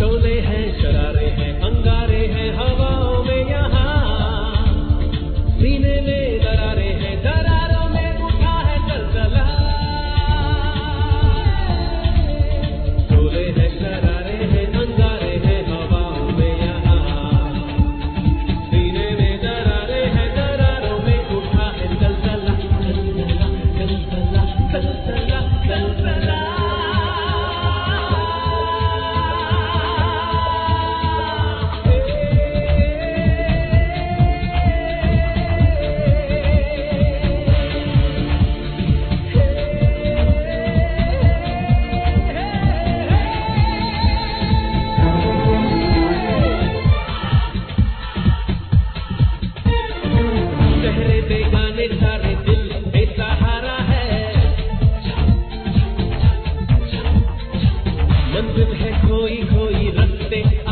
शोले हैं, शरारे हैं, अंगारे हैं हवाओं में यहाँ, सीने में दरारे हैं, दरारों में उठा है दलदला। शोले हैं, शरारे हैं, अंगारे हैं हवाओं में यहाँ, सीने में दरारे हैं, दरारों में उठा है दलदला, दलदला, दलदला, दलदला, दलदला। चेहरे बेगाने सारे दिल बेसहारा है, मंजिल है खोई खोई रास्ते